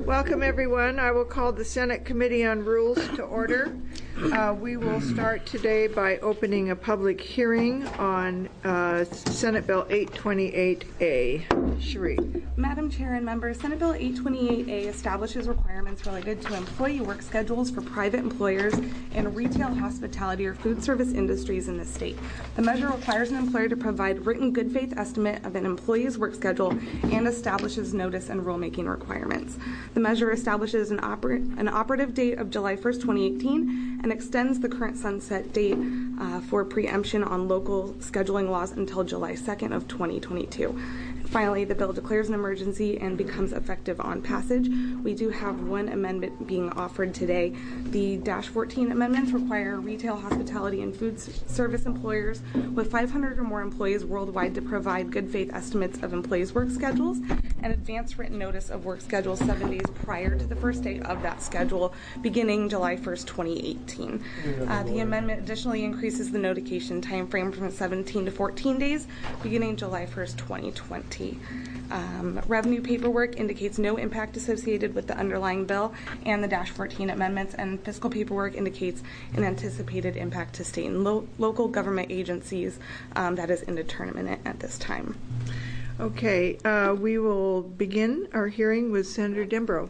Welcome, everyone. I will call the Senate Committee on Rules to order. We will start today by opening a public hearing on Senate Bill 828A. Cherie. Madam Chair and members, Senate Bill 828A establishes requirements related to employee work schedules for private employers in retail, hospitality, or food service industries in the state. The measure requires an employer to provide written good faith estimate of an employee's work schedule and establishes notice and rulemaking requirements. The measure establishes an operative date of July 1st, 2018, and extends the current sunset date for preemption on local scheduling laws until July 2nd of 2022. Finally, the bill declares an emergency and becomes effective on passage. We do have one amendment being offered today. The -14 amendments require retail, hospitality, and food service employers with 500 or more employees worldwide to provide good faith estimates of employees' work schedules and advance written notice of work schedules 7 days prior to the first day of that schedule, beginning July 1st, 2018. The amendment additionally increases the notification time frame from 17 to 14 days, beginning July 1st, 2020. Revenue paperwork indicates no impact associated with the underlying bill and the -14 amendments, and fiscal paperwork indicates an anticipated impact to state and local government agencies that is indeterminate at this time. Okay, we will begin our hearing with Senator Dembrow.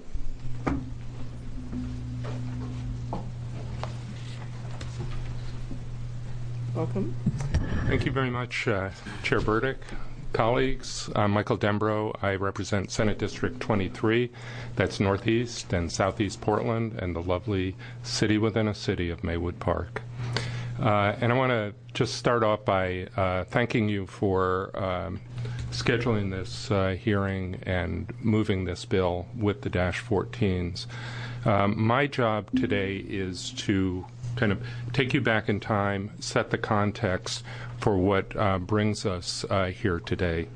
Welcome. Thank you very much, Chair Burdick. Colleagues, I'm Michael Dembrow. I represent Senate District 23, that's Northeast and Southeast Portland, and the lovely city within a city of Maywood Park. And I want to just start off by thanking you for scheduling this hearing and moving this bill with the -14s. My job today is to kind of take you back in time, set the context for what brings us here today.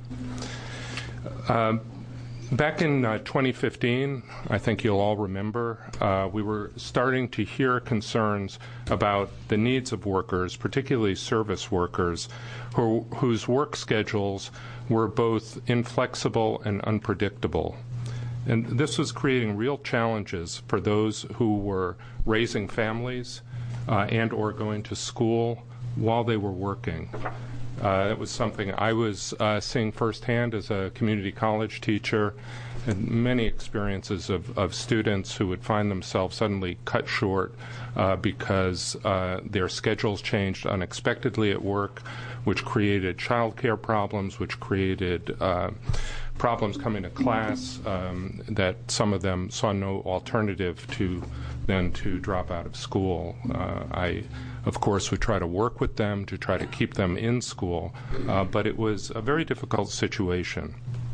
Back in 2015, I think you'll all remember, we were starting to hear concerns about the needs of workers, particularly service workers, whose work schedules were both inflexible and unpredictable. And this was creating real challenges for those who were raising families and or going to school while they were working. It was something I was seeing firsthand as a community college teacher, and many experiences of students who would find themselves suddenly cut short because their schedules changed unexpectedly at work, which created childcare problems, which created problems coming to class that some of them saw no alternative than to drop out of school. I, of course, would try to work with them to try to keep them in school, but it was a very difficult situation.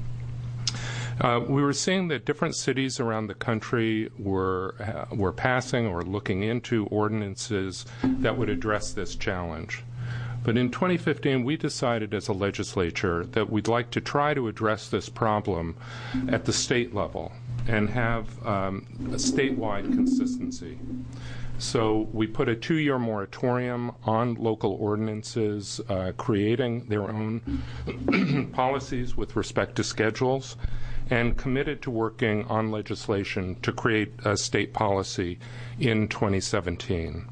We were seeing that different cities around the country were passing or looking into ordinances that would address this challenge. But in 2015, we decided as a legislature that we'd like to try to address this problem at the state level and have a statewide consistency. So we put a 2-year moratorium on local ordinances, creating their own policies with respect to schedules, and committed to working on legislation to create a state policy in 2017.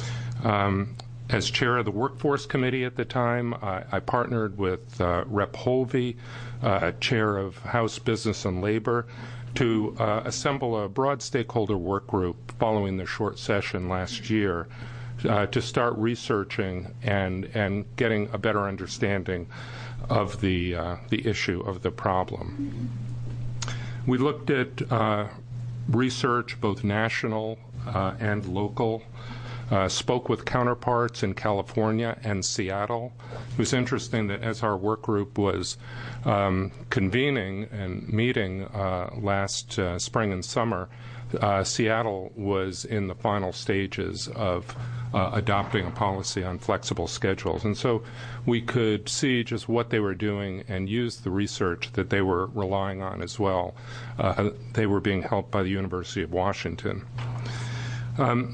As chair of the Workforce Committee at the time, I partnered with Rep. Holvey, chair of House Business and Labor, to assemble a broad stakeholder work group following the short session last year to start researching and getting a better understanding of the issue of the problem. We looked at research, both national and local, spoke with counterparts in California and Seattle. It was interesting that as our work group was convening and meeting last spring and summer, Seattle was in the final stages of adopting a policy on flexible schedules. And so we could see just what they were doing and use the research that they were relying on as well. They were being helped by the University of Washington.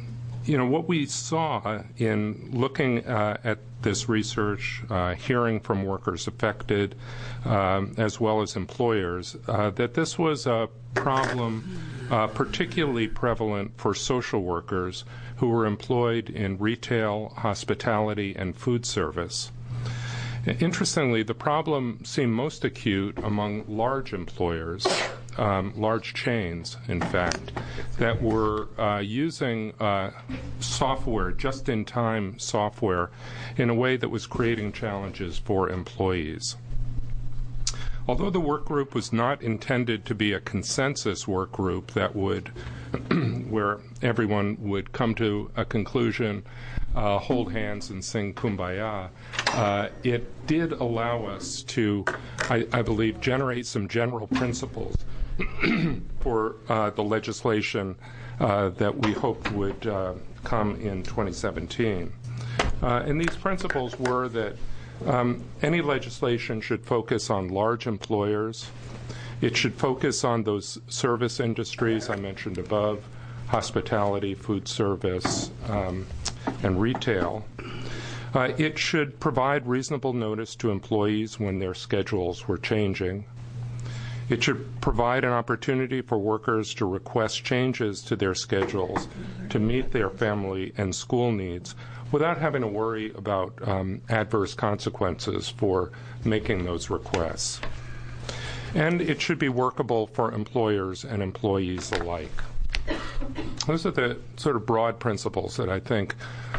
what we saw in looking at this research, hearing from workers affected, as well as employers, that this was a problem particularly prevalent for social workers who were employed in retail, hospitality, and food service. Interestingly, the problem seemed most acute among large employers, large chains, in fact, that were using software, just-in-time software, in a way that was creating challenges for employees. Although the work group was not intended to be a consensus work group that would, where everyone would come to a conclusion, hold hands and sing Kumbaya, it did allow us to, I believe, generate some general principles for the legislation that we hoped would come in 2017. And these principles were that any legislation should focus on large employers. It should focus on those service industries I mentioned above, hospitality, food service, and retail. It should provide reasonable notice to employees when their schedules were changing. It should provide an opportunity for workers to request changes to their schedules to meet their family and school needs without having to worry about adverse consequences for making those requests. And it should be workable for employers and employees alike. Those are the sort of broad principles that I think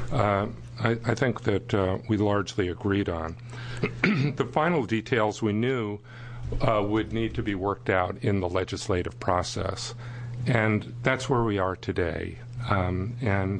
that we largely agreed on. The final details we knew would need to be worked out in the legislative process, and that's where we are today. I'm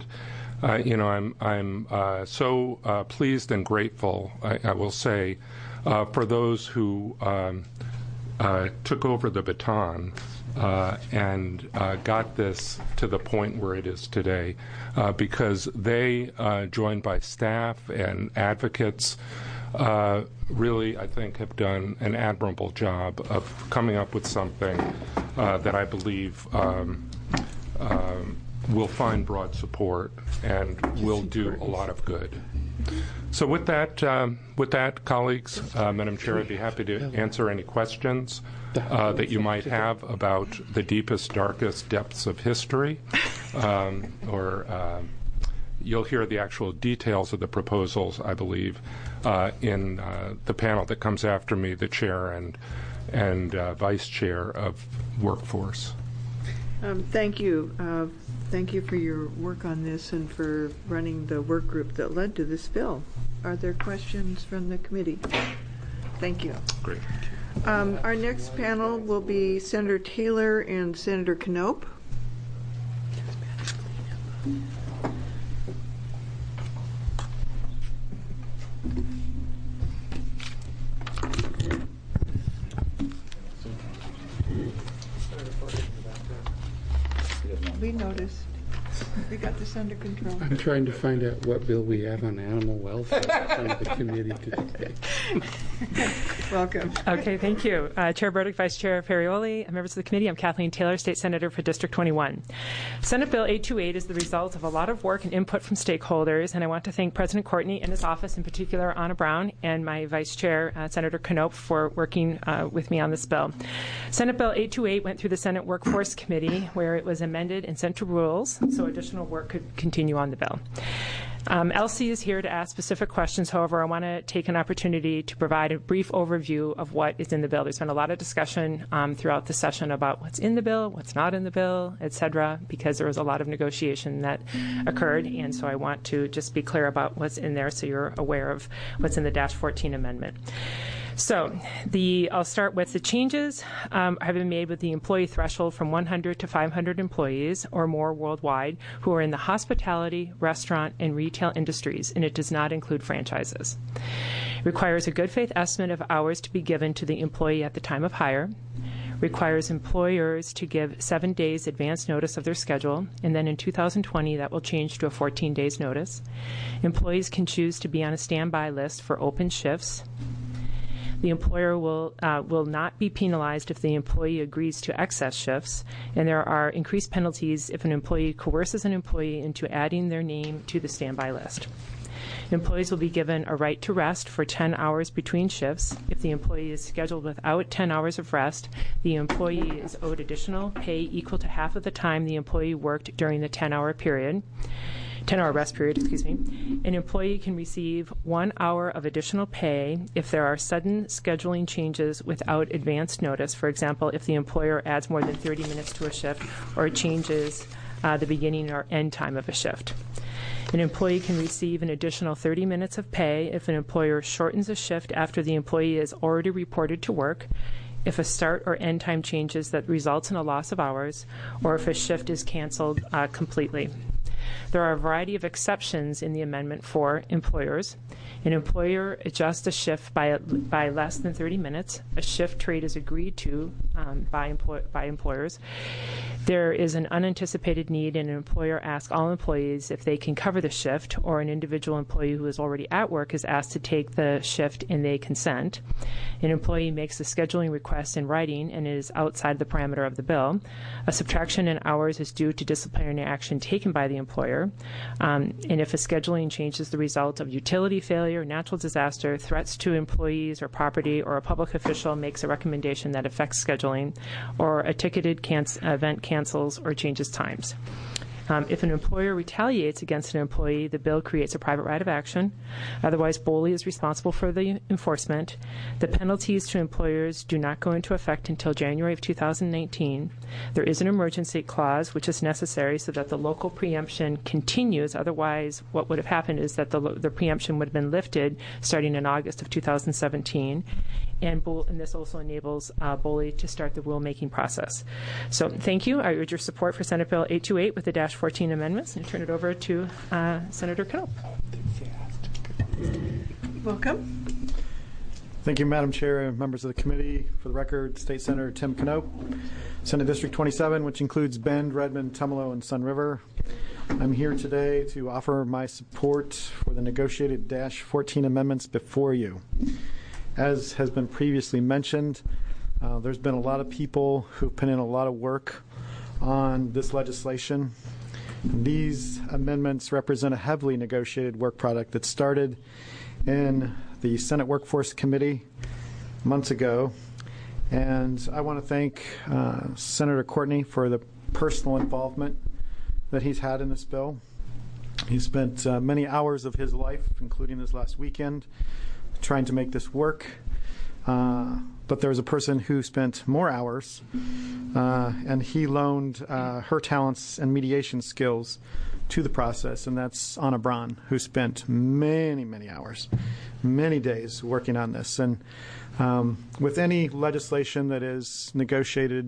so pleased and grateful, I will say, for those who took over the baton and got this to the point where it is today, because they, joined by staff and advocates, really, I think, have done an admirable job of coming up with something that I believe will find broad support and will do a lot of good. So with that, colleagues, Madam Chair, I'd be happy to answer any questions that you might have about the deepest, darkest depths of history, or you'll hear the actual details of the proposals, I believe, in the panel that comes after me, the chair and vice chair of Workforce. Thank you. Thank you for your work on this and for running the work group that led to this bill. Are there questions from the committee? Thank you. Great. Our next panel will be Senator Taylor and Senator Knopp. We noticed. We got this under control. I'm trying to find out what bill we have on animal welfare from the committee today. Welcome. Okay, thank you. Chair Burdick, Vice Chair Ferrioli, members of the committee, I'm Kathleen Taylor, State Senator for District 21. Senate Bill 828 is the result of a lot of work and input from stakeholders, and I want to thank President Courtney and his office, in particular Anna Brown, and my Vice Chair, Senator Knopp, for working with me on this bill. Senate Bill 828 went through the Senate Workforce Committee, where it was amended and sent to rules, so additional work could continue on the bill. Elsie is here to ask specific questions. However, I want to take an opportunity to provide a brief overview of what is in the bill. There's been a lot of discussion throughout the session about what's in the bill, what's not in the bill, et cetera, because there was a lot of negotiation that occurred, and so I want to just be clear about what's in there so you're aware of what's in the -14 amendment. So I'll start with the changes have been made with the employee threshold from 100 to 500 employees or more worldwide who are in the hospitality, restaurant, and retail industries, and it does not include franchises. It requires a good faith estimate of hours to be given to the employee at the time of hire. Requires employers to give 7 days advance notice of their schedule, and then in 2020 that will change to a 14 days notice. Employees can choose to be on a standby list for open shifts. The employer will not be penalized if the employee agrees to excess shifts, and there are increased penalties if an employee coerces an employee into adding their name to the standby list. Employees will be given a right to rest for 10 hours between shifts. If the employee is scheduled without 10 hours of rest, the employee is owed additional pay equal to half of the time the employee worked during the 10-hour rest period, An employee can receive 1 hour of additional pay if there are sudden scheduling changes without advance notice. For example, if the employer adds more than 30 minutes to a shift or changes the beginning or end time of a shift. An employee can receive an additional 30 minutes of pay if an employer shortens a shift after the employee is already reported to work, if a start or end time changes that results in a loss of hours, or if a shift is canceled completely. There are a variety of exceptions in the amendment for employers. An employer adjusts a shift by less than 30 minutes. A shift trade is agreed to by employers. There is an unanticipated need, and an employer asks all employees if they can cover the shift, or an individual employee who is already at work is asked to take the shift and they consent. An employee makes a scheduling request in writing and is outside the parameter of the bill. A subtraction in hours is due to disciplinary action taken by the employer. And if a scheduling change is the result of utility failure, natural disaster, threats to employees or property, or a public official makes a recommendation that affects scheduling, or a ticketed event cancels or changes times. If an employer retaliates against an employee, the bill creates a private right of action. Otherwise, BOLI is responsible for the enforcement. The penalties to employers do not go into effect until January of 2019. There is an emergency clause, which is necessary so that the local preemption continues. Otherwise, what would have happened is that the preemption would have been lifted starting in August of 2017. And this also enables BOLI to start the rulemaking process. So thank you. I urge your support for Senate Bill 828 with the -14 amendments, and turn it over to Senator Knopp. Welcome. Thank you, Madam Chair and members of the committee. For the record, State Senator Tim Knopp, Senate District 27, which includes Bend, Redmond, Tumalo, and Sun River. I'm here today to offer my support for the negotiated -14 amendments before you. As has been previously mentioned, there's been a lot of people who've put in a lot of work on this legislation. These amendments represent a heavily negotiated work product that started in the Senate Workforce Committee months ago. And I want to thank Senator Courtney for the personal involvement that he's had in this bill. He spent many hours of his life, including this last weekend, trying to make this work. But there was a person who spent more hours, and he loaned her talents and mediation skills to the process, and that's Anna Braun, who spent many, many hours, many days working on this. And with any legislation that is negotiated,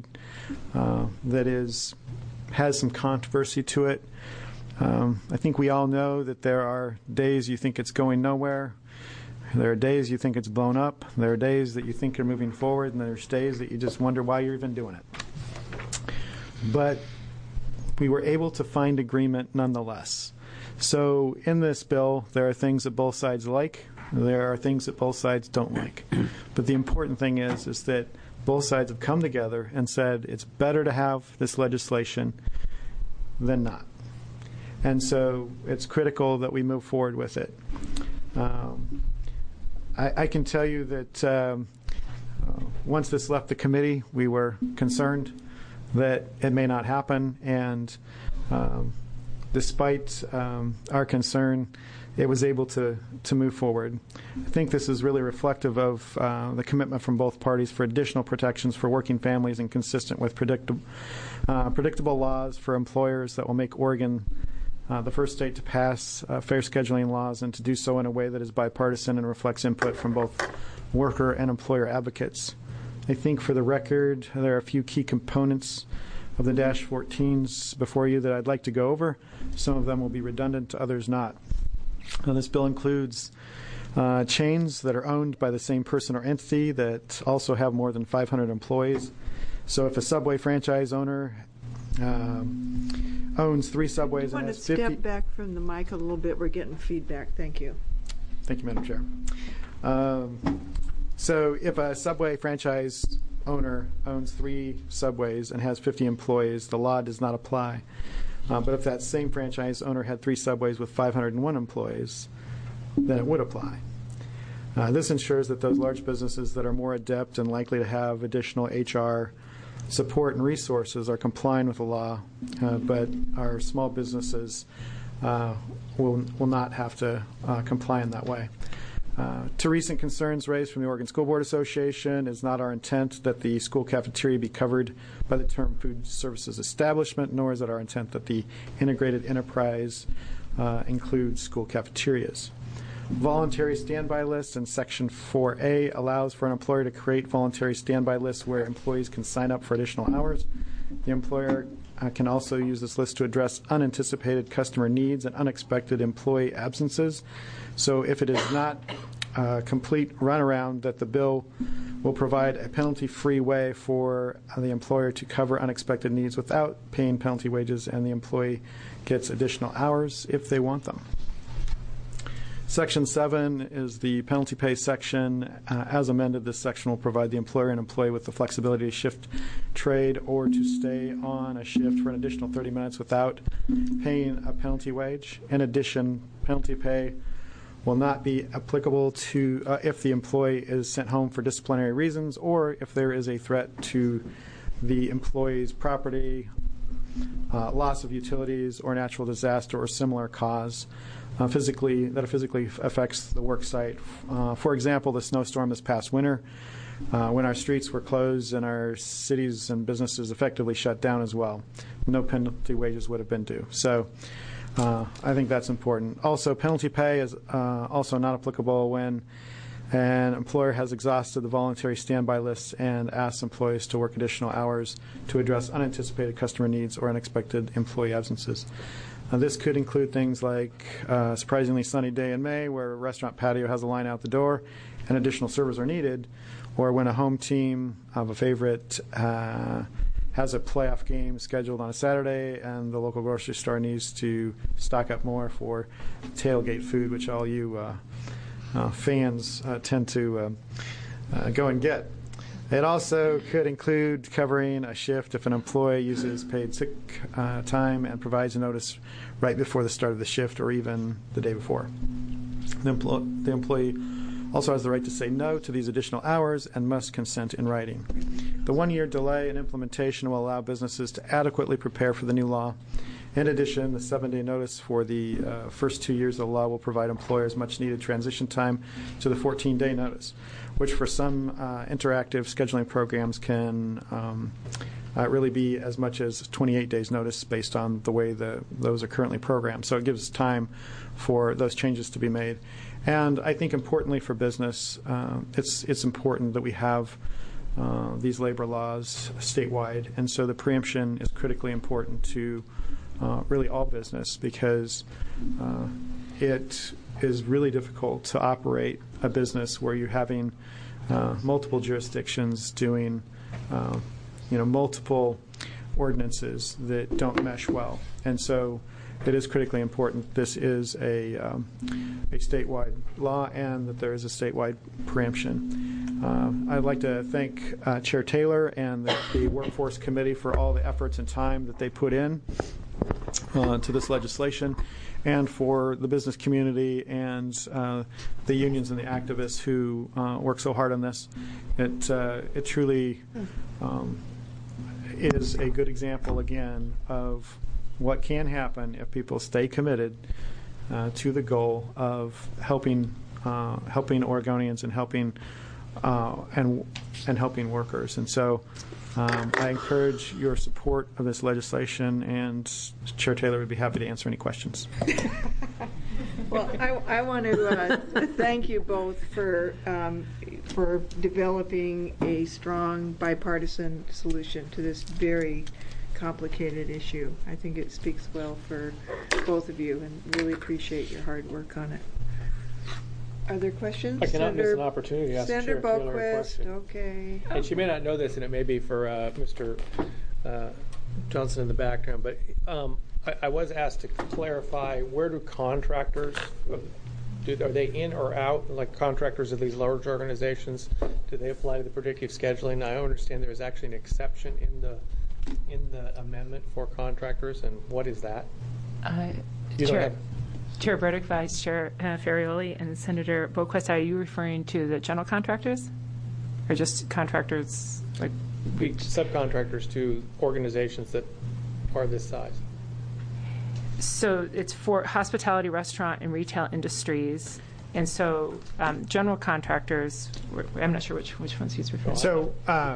has some controversy to it, I think we all know that there are days you think it's going nowhere. There are days you think it's blown up. There are days that you think you're moving forward, and there's days that you just wonder why you're even doing it. But we were able to find agreement nonetheless. So in this bill, there are things that both sides like. There are things that both sides don't like. But the important thing is that both sides have come together and said it's better to have this legislation than not. And so it's critical that we move forward with it. I can tell you that once this left the committee, we were concerned that it may not happen, and despite our concern, it was able to move forward. I think this is really reflective of the commitment from both parties for additional protections for working families and consistent with predictable laws for employers that will make Oregon the first state to pass fair scheduling laws, and to do so in a way that is bipartisan and reflects input from both worker and employer advocates. I think for the record, there are a few key components of the -14s before you that I'd like to go over. Some of them will be redundant, others not. Now, this bill includes chains that are owned by the same person or entity that also have more than 500 employees. So if a Subway franchise owner owns 3 Subways and has 50... Step back from the mic a little bit. We're getting feedback. Thank you. Thank you, Madam Chair. So if a Subway franchise owner owns 3 Subways and has 50 employees, the law does not apply. But if that same franchise owner had 3 Subways with 501 employees, then it would apply. This ensures that those large businesses that are more adept and likely to have additional HR support and resources are complying with the law, but our small businesses will not have to comply in that way. To recent concerns raised from the Oregon School Board Association, it's not our intent that the school cafeteria be covered by the term food services establishment, nor is it our intent that the integrated enterprise include school cafeterias. Voluntary standby lists in Section 4A allows for an employer to create voluntary standby lists where employees can sign up for additional hours. The employer can also use this list to address unanticipated customer needs and unexpected employee absences. So if it is not a complete runaround, that the bill will provide a penalty-free way for the employer to cover unexpected needs without paying penalty wages, and the employee gets additional hours if they want them. Section 7 is the penalty pay section. As amended, this section will provide the employer and employee with the flexibility to shift trade or to stay on a shift for an additional 30 minutes without paying a penalty wage. In addition, penalty pay will not be applicable to if the employee is sent home for disciplinary reasons or if there is a threat to the employee's property, loss of utilities, or natural disaster or similar cause that physically affects the work site. For example, the snowstorm this past winter, when our streets were closed and our cities and businesses effectively shut down as well. No penalty wages would have been due. So I think that's important. Also, penalty pay is also not applicable when an employer has exhausted the voluntary standby list and asks employees to work additional hours to address unanticipated customer needs or unexpected employee absences. This could include things like a surprisingly sunny day in May where a restaurant patio has a line out the door and additional servers are needed, or when a home team of a favorite has a playoff game scheduled on a Saturday and the local grocery store needs to stock up more for tailgate food, which all you fans tend to go and get. It also could include covering a shift if an employee uses paid sick time and provides a notice right before the start of the shift or even the day before. The employee also has the right to say no to these additional hours and must consent in writing. The 1-year delay in implementation will allow businesses to adequately prepare for the new law. In addition, the 7-day notice for the first 2 years of the law will provide employers much-needed transition time to the 14-day notice, which for some interactive scheduling programs can really be as much as 28 days notice based on the way those are currently programmed. So it gives time for those changes to be made. And I think importantly for business, it's important that we have these labor laws statewide. And so the preemption is critically important to really all business, because it is really difficult to operate a business where you're having multiple jurisdictions doing multiple ordinances that don't mesh well. And so it is critically important this is a statewide law and that there is a statewide preemption. I'd like to thank Chair Taylor and the Workforce Committee for all the efforts and time that they put in to this legislation, and for the business community and the unions and the activists who work so hard on this. It truly is a good example, again, of what can happen if people stay committed to the goal of helping Oregonians and helping workers. And so I encourage your support of this legislation, and Chair Taylor would be happy to answer any questions. Well, I want to thank you both for developing a strong bipartisan solution to this very complicated issue. I think it speaks well for both of you, and really appreciate your hard work on it. Are there questions? I cannot miss an opportunity to ask Senator Chair Taylor a Boquist, question. okay. And she may not know this, and it may be for Mr. Johnson in the background, but I was asked to clarify, where do contractors Are they in or out, like contractors of these large organizations? Do they apply to the predictive scheduling? I understand there is actually an exception in the amendment for contractors, and what is that? Chair Burdick, Vice Chair Ferrioli, and Senator Boquist, are you referring to the general contractors, or just contractors like Subcontractors to organizations that are this size. So it's for hospitality, restaurant, and retail industries. And so general contractors, I'm not sure which ones he's referring to. So,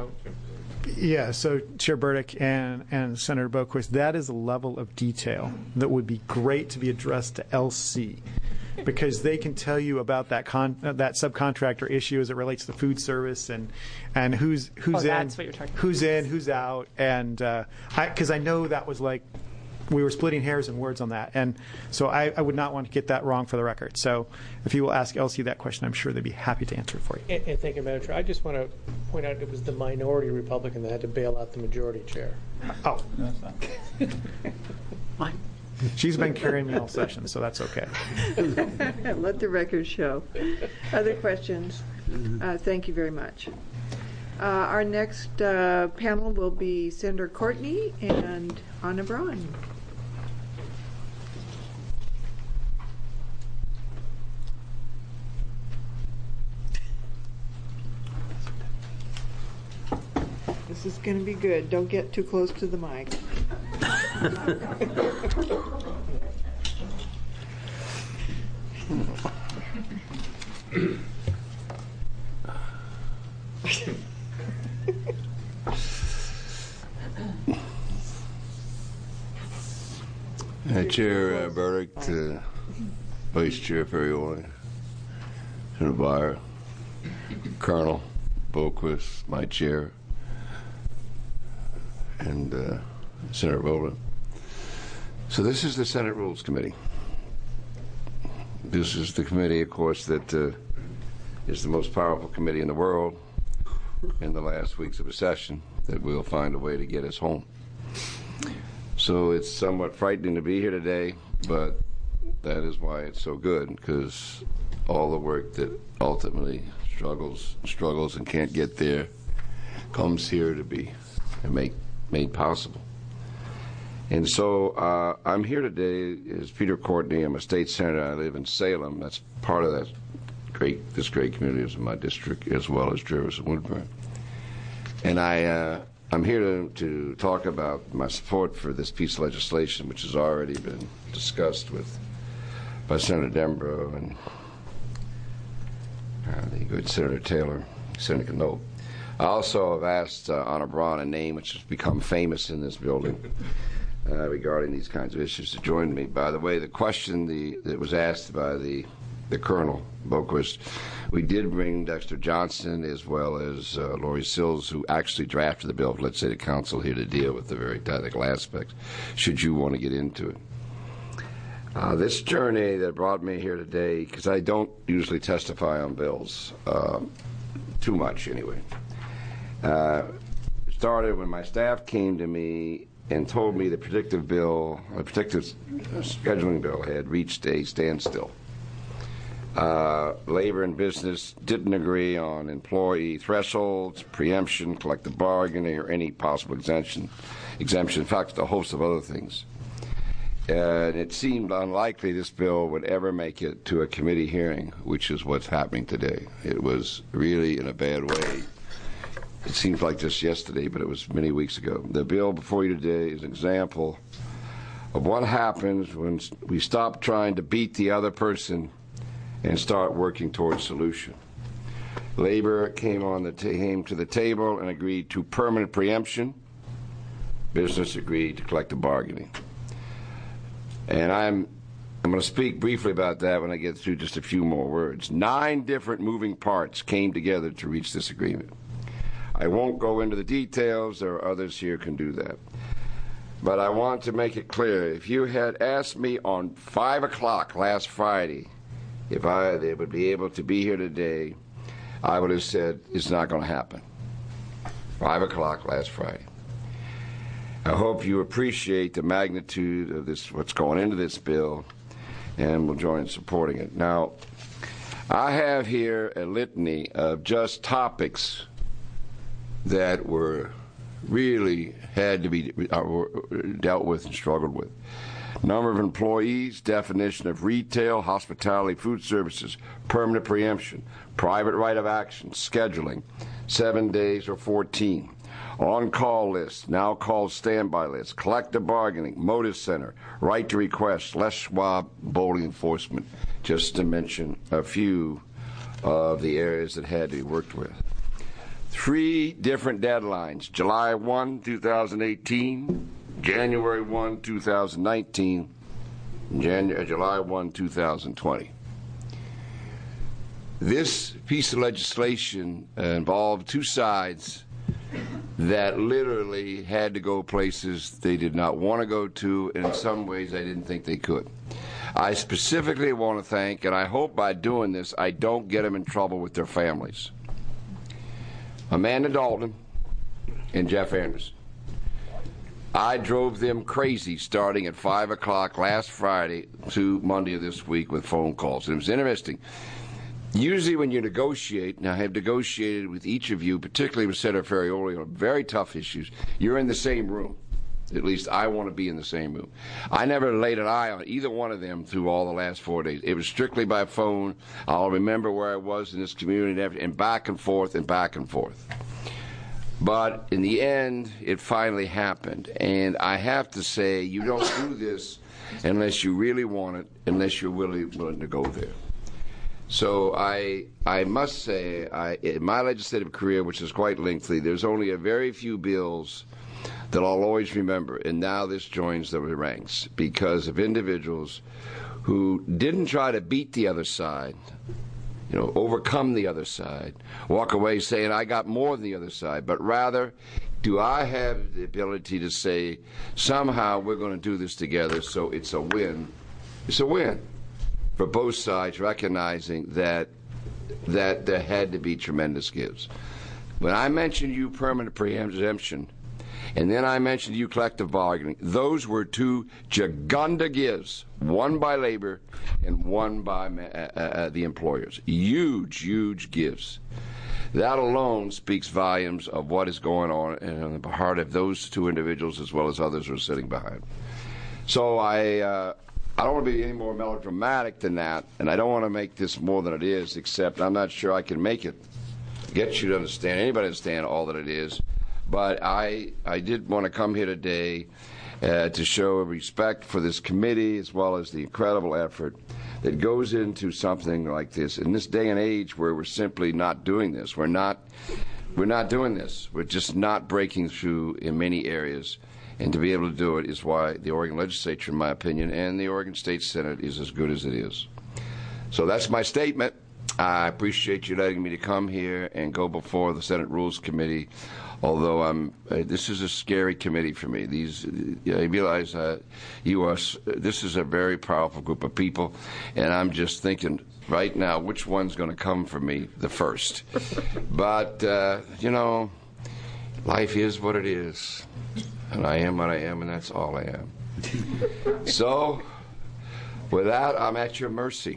so Chair Burdick and Senator Boquist, that is a level of detail that would be great to be addressed to LC, because they can tell you about that subcontractor issue as it relates to food service and who's in, that's what you're talking about. Who's in, who's out, and because I know that was like we were splitting hairs and words on that, and so I would not want to get that wrong for the record. So if you will ask LC that question, I'm sure they'd be happy to answer it for you. And thank you, Madam Chair. I just want to point out it was the minority Republican that had to bail out the majority chair. Oh, What? she's been carrying me all session, so that's okay. Let the record show. Other questions? Thank you very much. Our next panel will be Senator Courtney and Anna Braun. This is going to be good. Don't get too close to the mic. Chair Burdick, Vice Chair Ferrioli, Senator Byer, Colonel Boquist, my chair, and Senator Vola. So this is the Senate Rules Committee. This is the committee, of course, that is the most powerful committee in the world in the last weeks of a session that will find a way to get us home. So it's somewhat frightening to be here today, but that is why it's so good, because all the work that ultimately struggles and can't get there comes here to be made possible. And so I'm here today as Peter Courtney. I'm a state senator. I live in Salem. That's part of this great community is in my district, as well as Jervis and Woodburn. And I'm here to talk about my support for this piece of legislation, which has already been discussed by Senator Denbrough and the good Senator Taylor, Senator Knopp. I also have asked Anna Braun, a name which has become famous in this building regarding these kinds of issues, to join me. By the way, the question that was asked by the Colonel Boquist, we did bring Dexter Johnson as well as Lori Sills, who actually drafted the bill, let's say the council, here to deal with the very technical aspects, should you want to get into it. This journey that brought me here today, because I don't usually testify on bills, too much anyway, started when my staff came to me and told me the predictive scheduling bill had reached a standstill. Labor and business didn't agree on employee thresholds, preemption, collective bargaining, or any possible exemption. In fact, a host of other things. And it seemed unlikely this bill would ever make it to a committee hearing, which is what's happening today. It was really in a bad way. It seems like just yesterday, but it was many weeks ago. The bill before you today is an example of what happens when we stop trying to beat the other person and start working towards solution. Labor came to the table and agreed to permanent preemption. Business agreed to collective bargaining. And I'm going to speak briefly about that when I get through just a few more words. 9 different moving parts came together to reach this agreement. I won't go into the details. There are others here who can do that. But I want to make it clear, if you had asked me on 5 o'clock last Friday if they would be able to be here today, I would have said it's not going to happen. 5 o'clock last Friday. I hope you appreciate the magnitude of this, what's going into this bill, and will join in supporting it. Now, I have here a litany of just topics that were really had to be dealt with and struggled with. Number of employees, definition of retail, hospitality, food services, permanent preemption, private right of action, scheduling, 7 days or 14. On-call list, now called standby list, collective bargaining, motive center, right to request, Les Schwab, bowling enforcement, just to mention a few of the areas that had to be worked with. 3 different deadlines, July 1, 2018, January 1, 2019, July 1, 2020. This piece of legislation involved 2 sides that literally had to go places they did not want to go to, and in some ways they didn't think they could. I specifically want to thank, and I hope by doing this I don't get them in trouble with their families, Amanda Dalton and Jeff Anderson. I drove them crazy starting at 5 o'clock last Friday to Monday of this week with phone calls. And it was interesting. Usually when you negotiate, and I have negotiated with each of you, particularly with Senator Ferrioli on very tough issues, you're in the same room. At least I want to be in the same room. I never laid an eye on either one of them through all the last 4 days. It was strictly by phone. I'll remember where I was in this community and back and forth and back and forth. But in the end, it finally happened. And I have to say, you don't do this unless you really want it, unless you're willing to go there. So I must say, in my legislative career, which is quite lengthy, there's only a very few bills that I'll always remember, and now this joins the ranks because of individuals who didn't try to beat the other side, overcome the other side, walk away saying, I got more than the other side, but rather, do I have the ability to say, somehow we're going to do this together so it's a win. It's a win for both sides, recognizing that there had to be tremendous gives. When I mentioned you permanent preemption, and then I mentioned you collective bargaining, those were 2 gigunda gives, one by labor and one by the employers. Huge, huge gives. That alone speaks volumes of what is going on in the heart of those 2 individuals as well as others who are sitting behind. So I don't want to be any more melodramatic than that, and I don't want to make this more than it is, except I'm not sure I can make it, get you to understand, anybody understand all that it is. But I did want to come here today to show respect for this committee as well as the incredible effort that goes into something like this. In this day and age where we're simply not doing this, we're not doing this. We're just not breaking through in many areas. And to be able to do it is why the Oregon Legislature, in my opinion, and the Oregon State Senate is as good as it is. So that's my statement. I appreciate you letting me to come here and go before the Senate Rules Committee. Although this is a scary committee for me. I realize this is a very powerful group of people, and I'm just thinking right now which one's going to come for me the first. But life is what it is, and I am what I am, and that's all I am. So, with that, I'm at your mercy.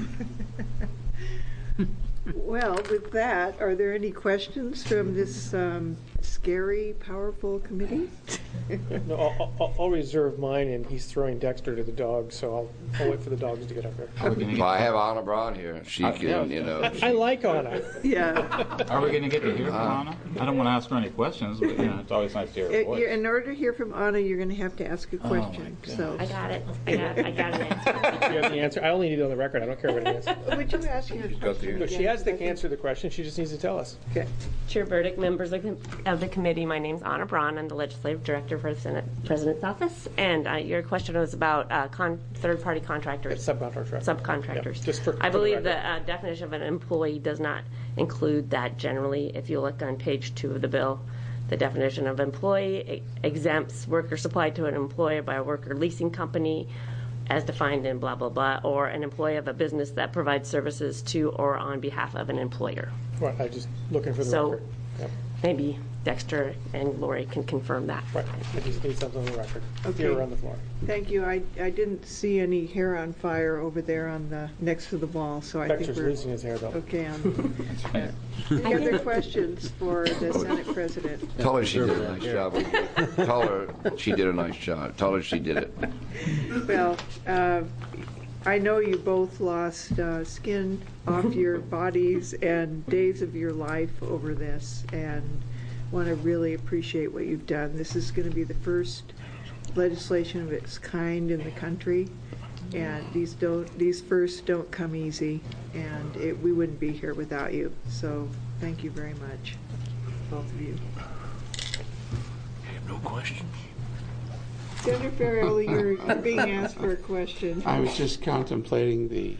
Well, with that, are there any questions from this scary, powerful committee? No, I'll reserve mine, and he's throwing Dexter to the dogs, so I'll wait for the dogs to get up there. Well, I have Anna Brown here. She can, I like Anna. Yeah. Are we going to get to hear from Anna? I don't want to ask her any questions, but it's always nice to hear her voice. In order to hear from Anna, you're going to have to ask a question. So I got it. I got an answer. You have the answer. I only need it on the record. I don't care what it is. Would you ask her question? No, she has to answer the question. She just needs to tell us. Okay. Chair Burdick, members of the committee, my name's Anna Braun. I'm the Legislative Director for the Senate President's Office. And your question was about third-party contractors. Subcontractors. Yeah, I believe the definition of an employee does not include that generally. If you look on page 2 of the bill, the definition of employee exempts worker supplied to an employer by a worker leasing company as defined in blah, blah, blah, or an employee of a business that provides services to or on behalf of an employer. Right, I'm just looking for the record. Yep. maybe Dexter and Lori can confirm that. Right. I just need something on the record. Okay. Here on the floor. Thank you. I didn't see any hair on fire over there on the next to the wall, so I think Dexter's we're losing his hair, though. okay on. Any other questions for the Senate President? Tell her she did a nice job. Tell her she did a nice job. Tell her she did it. Well, I know you both lost skin off your bodies and days of your life over this, and want to really appreciate what you've done. This is going to be the first legislation of its kind in the country, and these firsts don't come easy, and we wouldn't be here without you. So thank you very much, both of you. I have no questions. Senator Ferrioli, you're being asked for a question. I was just contemplating the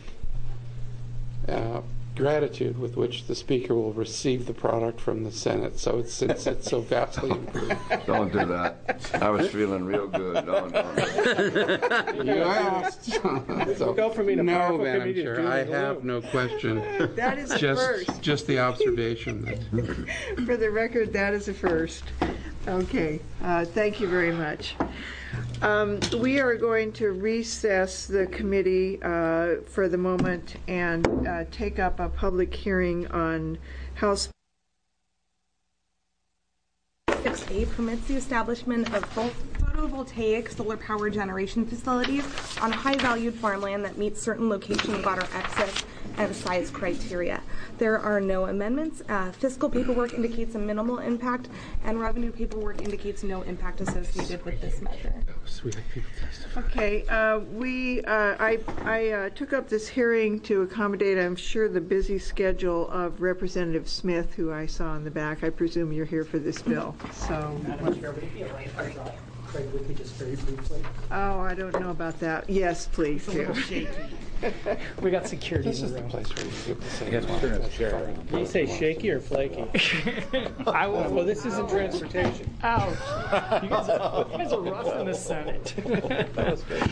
gratitude with which the Speaker will receive the product from the Senate, since it's so vastly improved. Don't do that. I was feeling real good. No. You asked. So, Go from being a no, powerful Madam committee to Chair, doom I and gloom. have no question. That is a first. Just the observation that For the record, that is a first. Okay, thank you very much. We are going to recess the committee for the moment and take up a public hearing on House 6A permits the establishment of photovoltaic solar power generation facilities on high-valued farmland that meets certain location, water access, and size criteria. There are no amendments. Fiscal paperwork indicates a minimal impact, and revenue paperwork indicates no impact associated with this measure. Okay, I took up this hearing to accommodate, I'm sure, the busy schedule of Representative Smith, who I saw in the back. I presume you're here for this bill. So, Madam Chair, would it be all right if I brought Craig with me just very briefly? oh, I don't know about that. Yes, please do. We got security this in is the the room. place where you give the same. Yes, turn it chair. Did you say shaky or flaky? I will. Well, this isn't transportation. Ouch! You guys are rough in the Senate. That was good.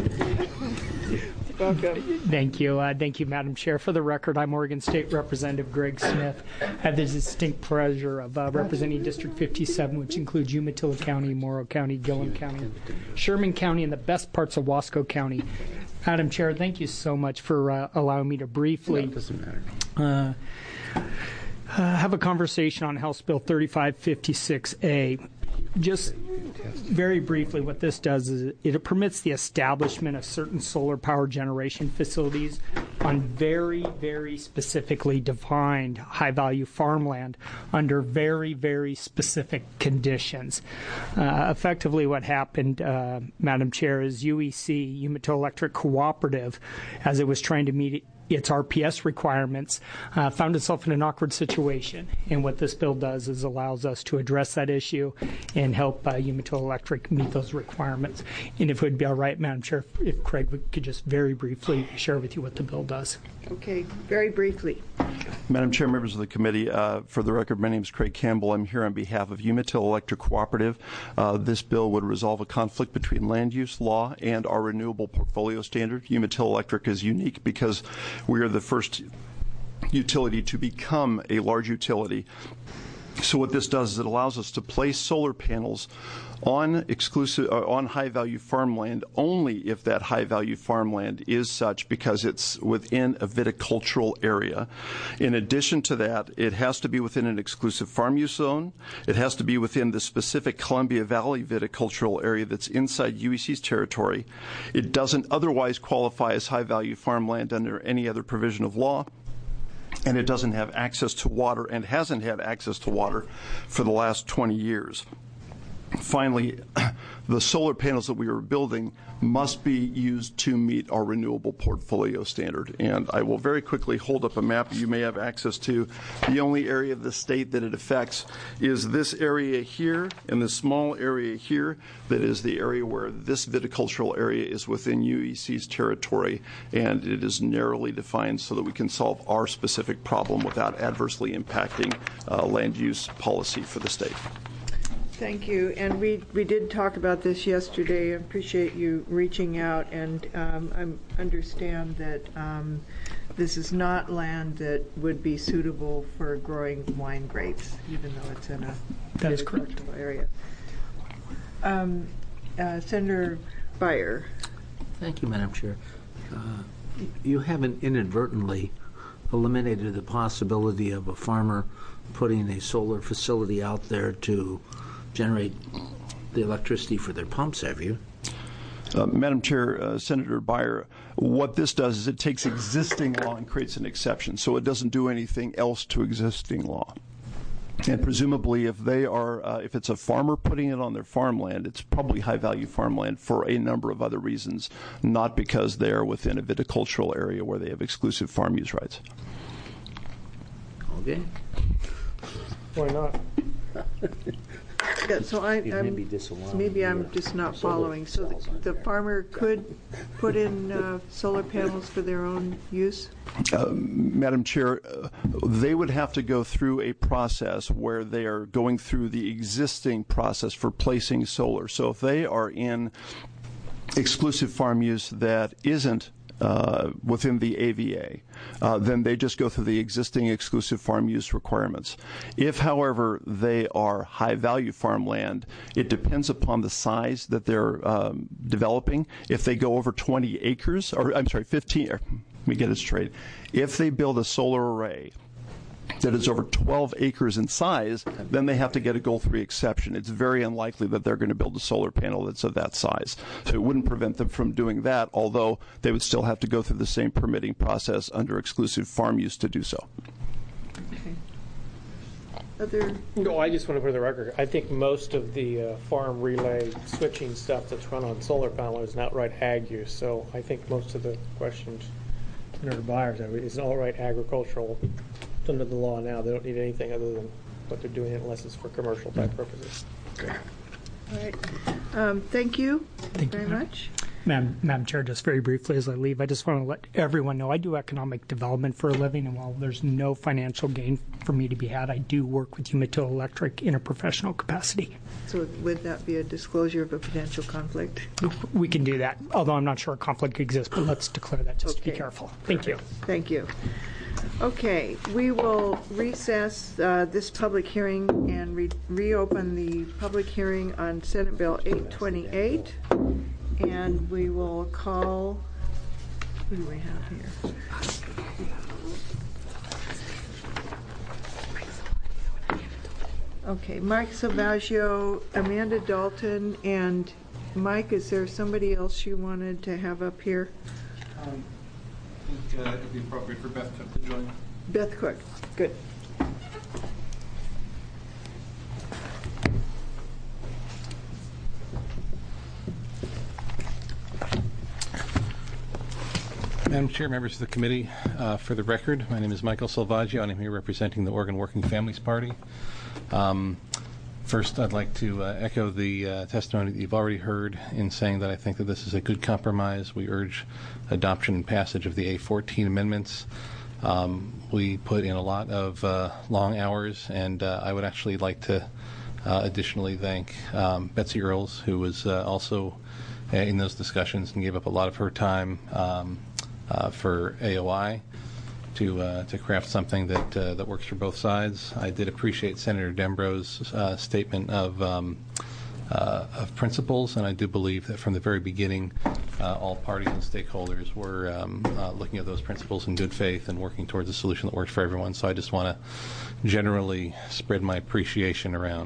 Welcome. Thank you, Madam Chair. For the record, I'm Oregon State Representative Greg Smith. I have the distinct pleasure of representing District 57, which includes Umatilla County, Morrow County, Gillum County, Sherman County, and the best parts of Wasco County. Madam Chair, thank you so much for allowing me to briefly have a conversation on House Bill 3556A. Just very briefly, what this does is it permits the establishment of certain solar power generation facilities on very, very specifically defined high-value farmland under very, very specific conditions. Effectively, what happened, Madam Chair, is UEC, Umatilla Electric Cooperative, as it was trying to meet its RPS requirements, found itself in an awkward situation. And what this bill does is allows us to address that issue and help Umatilla Electric meet those requirements. And if it would be all right, Madam Chair, if Craig could just very briefly share with you what the bill does. Okay, very briefly. Madam Chair, members of the committee, for the record, my name is Craig Campbell. I'm here on behalf of Umatilla Electric Cooperative. This bill would resolve a conflict between land use law and our renewable portfolio standard. Umatilla Electric is unique because we are the first utility to become a large utility. So what this does is it allows us to place solar panels on high-value farmland only if that high-value farmland is such because it's within a viticultural area. In addition to that, it has to be within an exclusive farm use zone. It has to be within the specific Columbia Valley viticultural area that's inside UEC's territory. It doesn't otherwise qualify as high-value farmland under any other provision of law. And it doesn't have access to water and hasn't had access to water for the last 20 years. Finally, the solar panels that we are building must be used to meet our renewable portfolio standard. And I will very quickly hold up a map you may have access to. The only area of the state that it affects is this area here and this small area here that is the area where this viticultural area is within UEC's territory, and it is narrowly defined so that we can solve our specific problem without adversely impacting land use policy for the state. Thank you. And we did talk about this yesterday. I appreciate you reaching out, and I understand that this is not land that would be suitable for growing wine grapes, even though it's in a That is correct. agricultural area. Senator Byer. Thank you, Madam Chair. You haven't inadvertently eliminated the possibility of a farmer putting a solar facility out there to generate the electricity for their pumps, have you? Madam Chair, Senator Byer, what this does is it takes existing law and creates an exception, so it doesn't do anything else to existing law. And presumably, if it's a farmer putting it on their farmland, it's probably high-value farmland for a number of other reasons, not because they are within a viticultural area where they have exclusive farm use rights. Okay. Why not? Yeah, so maybe I'm just not following. So the farmer could put in solar panels for their own use? Madam Chair, they would have to go through a process where they are going through the existing process for placing solar. So if they are in exclusive farm use that isn't within the AVA, then they just go through the existing exclusive farm use requirements. If, however, they are high-value farmland, it depends upon the size that they're developing. If they go over 20 acres, or I'm sorry, 15, let me get it straight. If they build a solar array that is over 12 acres in size, then they have to get a Goal 3 exception. It's very unlikely that they're going to build a solar panel that's of that size. So it wouldn't prevent them from doing that, although they would still have to go through the same permitting process under exclusive farm use to do so. Okay. No, I just want to put the record. I think most of the farm relay switching stuff that's run on solar panel is an outright ag use. So I think most of the questions Senator Byers is an outright agricultural. Under the law now, they don't need anything other than what they're doing unless it's for commercial type purposes. Okay. All right. Thank you very much. Madam Chair, just very briefly as I leave, I just want to let everyone know I do economic development for a living, and while there's no financial gain for me to be had, I do work with Umatilla Electric in a professional capacity. So would that be a disclosure of a potential conflict? We can do that, although I'm not sure a conflict exists, but let's declare that just to be careful. Thank you. Thank you. Okay, we will recess this public hearing and reopen the public hearing on Senate Bill 828, and we will call, who do we have here? Okay, Mike Salvaggio, Amanda Dalton, and Mike, is there somebody else you wanted to have up here? I think it would be appropriate for Beth Cook to join. Beth Cook, good. Madam Chair, members of the committee, for the record, my name is Michael Salvaggio, and I'm here representing the Oregon Working Families Party. First, I'd like to echo the testimony that you've already heard in saying that I think that this is a good compromise. We urge adoption and passage of the A14 amendments. We put in a lot of long hours, and I would actually like to additionally thank Betsy Earls, who was also in those discussions and gave up a lot of her time for AOI to craft something that works for both sides. I did appreciate Senator Dembro's statement of principles, and I do believe that from the very beginning, all parties and stakeholders were looking at those principles in good faith and working towards a solution that works for everyone. So I just want to generally spread my appreciation around.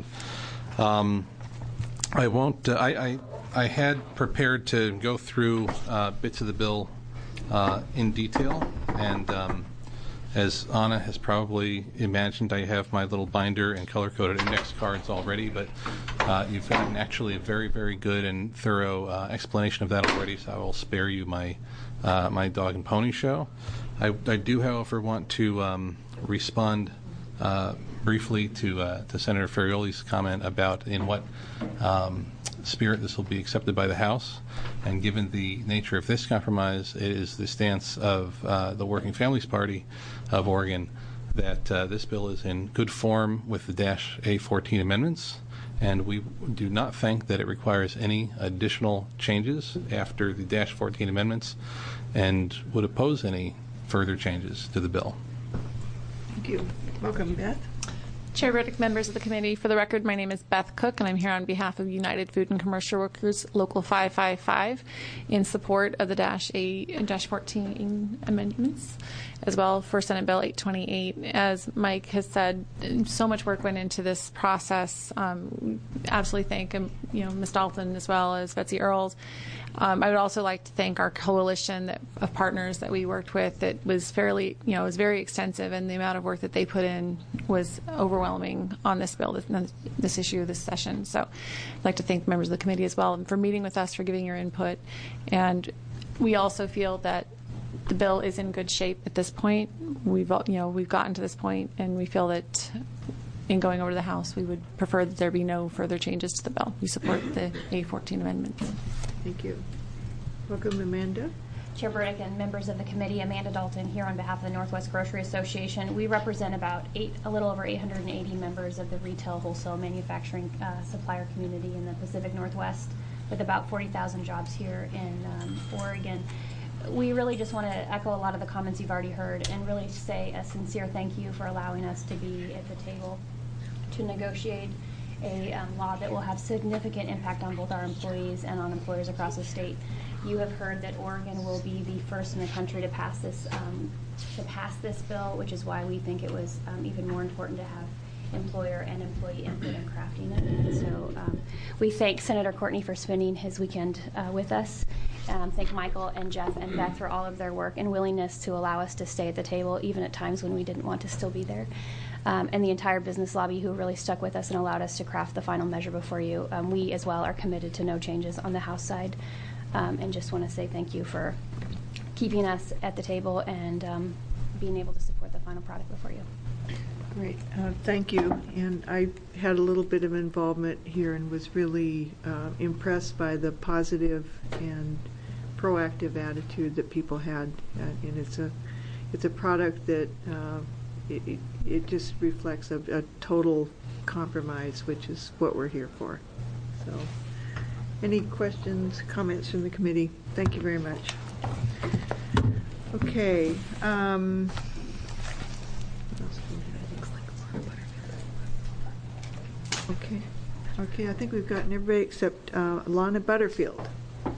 I won't. I had prepared to go through bits of the bill in detail, and as Anna has probably imagined, I have my little binder and color-coded index cards already, but you've gotten actually a very, very good and thorough explanation of that already, so I will spare you my my dog and pony show. I do, however, want to respond briefly to Senator Ferrioli's comment about in what spirit this will be accepted by the House. And given the nature of this compromise, it is the stance of the Working Families Party of Oregon that this bill is in good form with the A14 amendments, and we do not think that it requires any additional changes after the -14 amendments, and would oppose any further changes to the bill. Thank you. Welcome, Beth. Chair Riddick, members of the committee, for the record, my name is Beth Cook, and I'm here on behalf of United Food and Commercial Workers Local 555 in support of the -14 amendments, as well for Senate Bill 828. As Mike has said, so much work went into this process. Absolutely thank Ms. Dalton as well as Betsy Earls. I would also like to thank our coalition of partners that we worked with. It was fairly, it was very extensive, and the amount of work that they put in was overwhelming on this bill, this issue, this session. So I'd like to thank members of the committee as well for meeting with us, for giving your input. And we also feel that the bill is in good shape at this point. We've gotten to this point, and we feel that in going over to the House, we would prefer that there be no further changes to the bill. We support the A14 amendments. Thank you. Welcome, Amanda. Chair Burdick and members of the committee, Amanda Dalton here on behalf of the Northwest Grocery Association. We represent about a little over 880 members of the retail, wholesale, manufacturing supplier community in the Pacific Northwest, with about 40,000 jobs here in Oregon. We really just want to echo a lot of the comments you've already heard and really say a sincere thank you for allowing us to be at the table to negotiate a law that will have significant impact on both our employees and on employers across the state. You have heard that Oregon will be the first in the country to pass this bill, which is why we think it was even more important to have employer and employee input in crafting it. And so we thank Senator Courtney for spending his weekend with us. Thank Michael and Jeff and Beth for all of their work and willingness to allow us to stay at the table, even at times when we didn't want to still be there. And the entire business lobby who really stuck with us and allowed us to craft the final measure before you. We as well are committed to no changes on the House side, and just want to say thank you for keeping us at the table and being able to support the final product before you. Great. Thank you. And I had a little bit of involvement here and was really impressed by the positive and proactive attitude that people had. And it's a product that it just reflects a total compromise, which is what we're here for. So, any questions, comments from the committee? Thank you very much. Okay. Okay, I think we've gotten everybody except Lana Butterfield.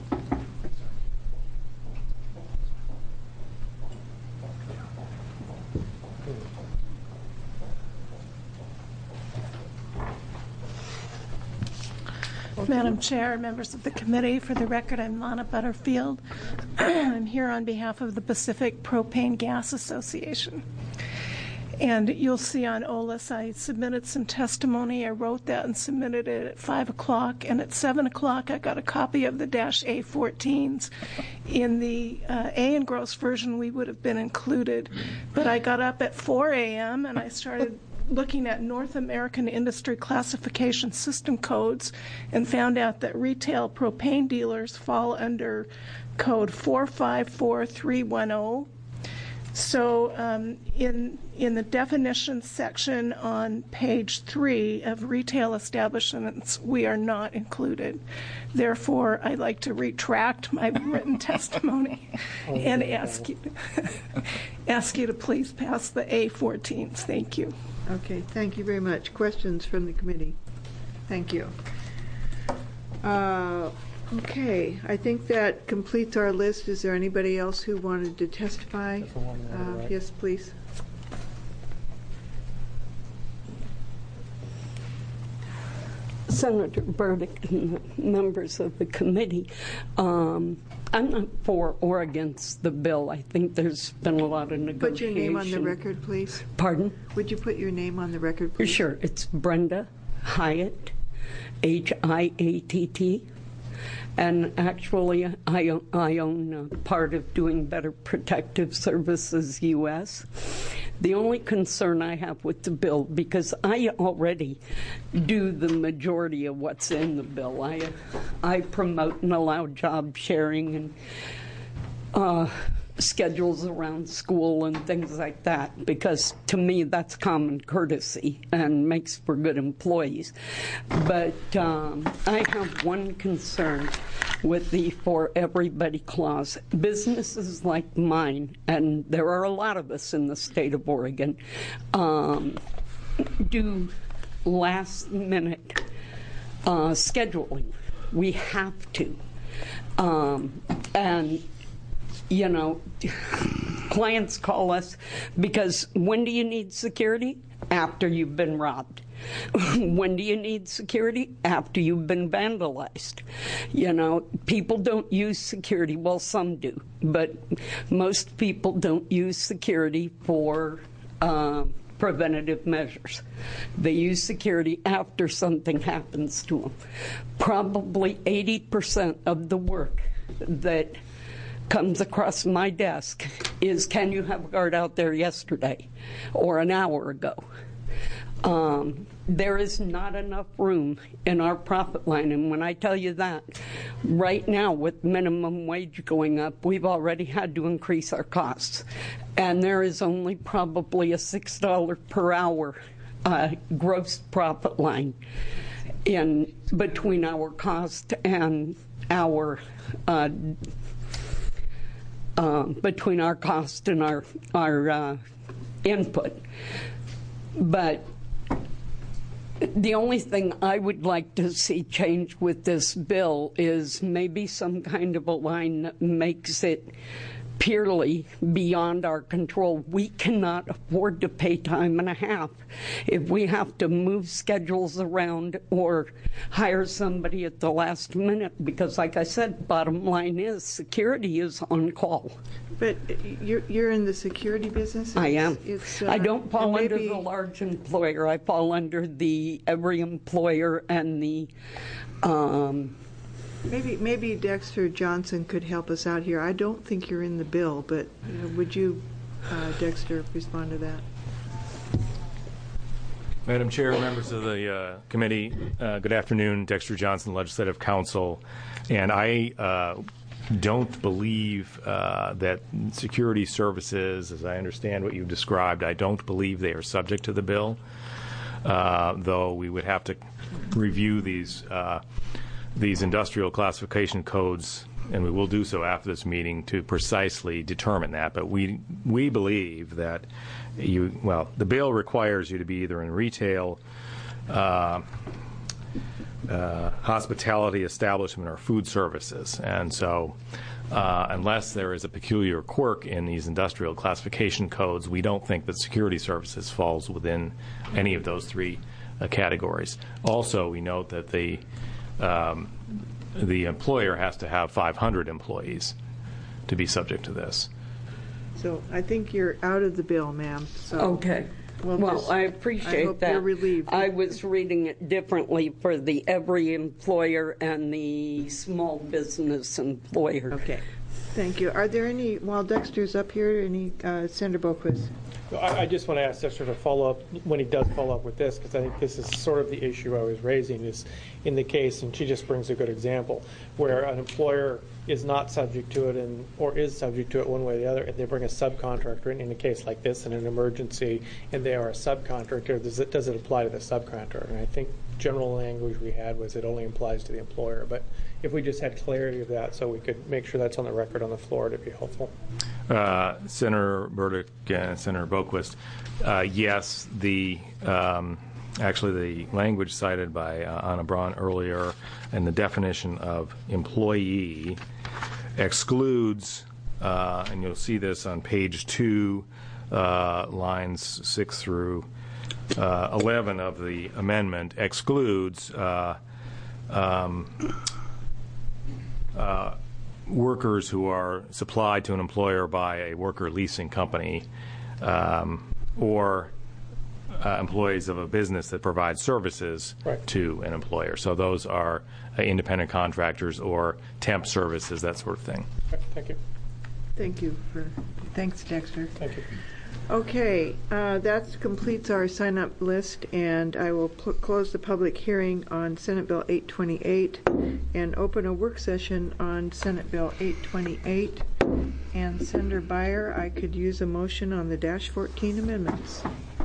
Madam Chair, members of the committee, for the record, I'm Lana Butterfield. I'm here on behalf of the Pacific Propane Gas Association. And you'll see on OLIS, I submitted some testimony. I wrote that and submitted it at 5 o'clock. And at 7 o'clock, I got a copy of the -A14s. In the A and gross version, we would have been included. But I got up at 4 a.m. and I started looking at North American Industry Classification System codes and found out that retail propane dealers fall under code 454310. So in the definitions section on page 3 of retail establishments, we are not included. Therefore, I'd like to retract my written testimony and ask you to please pass the A14s. Thank you. Okay, thank you very much. Questions from the committee? Thank you. Okay, I think that completes our list. Is there anybody else who wanted to testify? Yes, please. Senator Burdick and members of the committee, I'm not for or against the bill. I think there's been a lot of negotiation. Put your name on the record, please. Pardon? Would you put your name on the record, please? Sure. It's Brenda Hyatt, Hiatt. And actually, I own part of Doing Better Protective Services U.S. The only concern I have with the bill, because I already do the majority of what's in the bill. I promote and allow job sharing and schedules around school and things like that, because to me that's common courtesy and makes for good employees. But I have one concern with the For Everybody clause. Businesses like mine, and there are a lot of us in the state of Oregon, do last minute scheduling. We have to. And you know, clients call us because when do you need security? After you've been robbed. When do you need security? After you've been vandalized. You know, people don't use security. Well, some do, but most people don't use security for preventative measures. They use security after something happens to them. Probably 80% of the work that comes across my desk is, can you have a guard out there yesterday or an hour ago? There is not enough room in our profit line, and when I tell you that, right now with minimum wage going up, we've already had to increase our costs, and there is only probably a $6 per hour gross profit line in between our cost and our between our cost and our input. But the only thing I would like to see change with this bill is maybe some kind of a line that makes it purely beyond our control. We cannot afford to pay time and a half if we have to move schedules around or hire somebody at the last minute, because like I said, bottom line is security is on call. But you're in the security business? I am. I don't fall under the large employer. I fall under the every employer and the Maybe Dexter Johnson could help us out here. I don't think you're in the bill, but would you, Dexter, respond to that? Madam Chair, members of the committee, good afternoon. Dexter Johnson, Legislative Counsel. And I don't believe that security services, as I understand what you've described, I don't believe they are subject to the bill, though we would have to review these industrial classification codes, and we will do so after this meeting to precisely determine that. But we believe that the bill requires you to be either in retail, hospitality establishment, or food services. And so unless there is a peculiar quirk in these industrial classification codes, we don't think that security services falls within any of those three categories. Also, we note that the employer has to have 500 employees to be subject to this. So I think you're out of the bill, ma'am. So okay. Well, I appreciate hope that. You're relieved. I was reading it differently for the every employer and the small business employer. Okay. Thank you. Are there any, while Dexter's up here, any Senator Boquist? I just want to ask Dexter to follow up when he does follow up with this, because I think this is sort of the issue I was raising, is in the case, and she just brings a good example, where an employer is not subject to it or is subject to it one way or the other, and they bring a subcontractor in a case like this, in an emergency, and they are a subcontractor. Does it apply to the subcontractor? And I think general language we had was it only applies to the employer. But if we just had clarity of that so we could make sure that's on the record on the floor, it'd be helpful. Senator Burdick and Senator Boquist, yes, actually the language cited by Anna Braun earlier and the definition of employee excludes, and you'll see this on page 2, lines 6 through 11 of the amendment, excludes workers who are supplied to an employer by a worker leasing company or employees of a business that provides services to an employer. So those are independent contractors or temp services, that sort of thing. Thank you. Thanks, Dexter. Thank you. Okay, that completes our sign-up list, and I will close the public hearing on Senate Bill 828 and open a work session on Senate Bill 828. and Senator Byer, I could use a motion on the -14 amendments.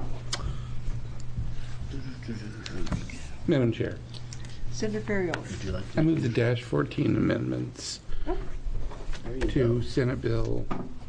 Madam Chair. Senator Ferrioli. I move the -14 amendments to Senate Bill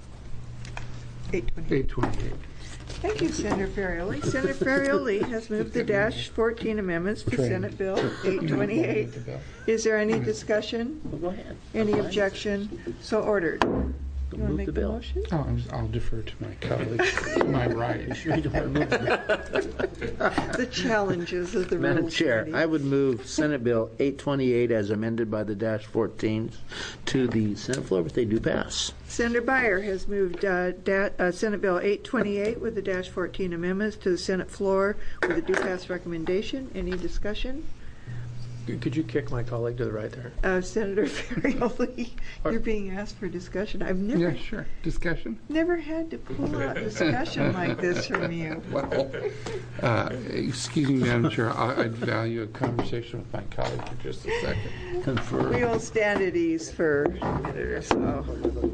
828. Thank you, Senator Ferrioli. Senator Ferrioli has moved the -14 amendments to Senate Bill 828. Is there any discussion? Go ahead. Any objection? So ordered. You want to make the motion? Oh, I'll defer to my colleague to my right. Sure you don't want to move The challenges of the Madam Rules Chair, Committee. I would move Senate Bill 828 as amended by the -14s to the Senate floor if they do pass. Senator Byer has moved Senate Bill 828 with the -14 amendments to the Senate floor with a do pass recommendation. Any discussion? Could you kick my colleague to the right there? Senator Ferrioli, you're being asked for discussion. I've never Discussion. never had to pull out discussion like this from you. Well, excuse me, Madam Chair, I'd value a conversation with my colleague for just a second. Confer. We will stand at ease for a minute or so.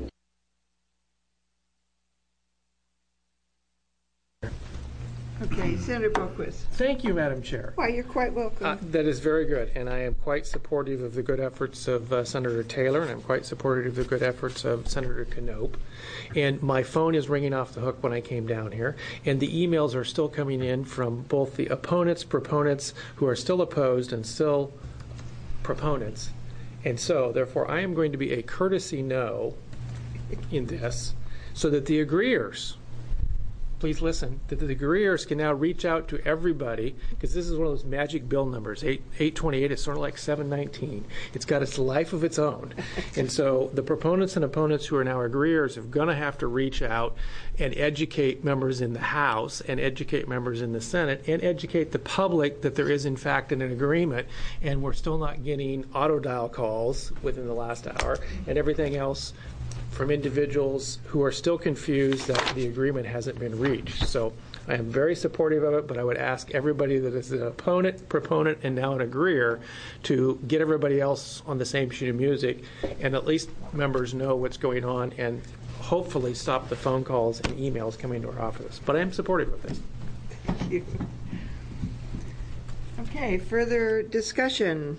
Okay, Senator Boquist. Thank you, Madam Chair. Why, you're quite welcome. That is very good, and I am quite supportive of the good efforts of Senator Taylor, and I'm quite supportive of the good efforts of Senator Knope. And my phone is ringing off the hook when I came down here, and the emails are still coming in from both the opponents, proponents who are still opposed and still proponents. And so, therefore, I am going to be a courtesy no in this, so that the agreeers, please listen, that the agreeers can now reach out to everybody, because this is one of those magic bill numbers. 828 is sort of like 719. It's got its life of its own. And so the proponents and opponents who are now agreeers are going to have to reach out and educate members in the House and educate members in the Senate and educate the public that there is, in fact, an agreement, and we're still not getting auto dial calls within the last hour and everything else from individuals who are still confused that the agreement hasn't been reached. So I am very supportive of it, but I would ask everybody that is an opponent, proponent, and now an agreeer to get everybody else on the same sheet of music, and at least members know what's going on, and hopefully stop the phone calls and emails coming to our office. But I am supportive of this. Thank you. Okay, further discussion.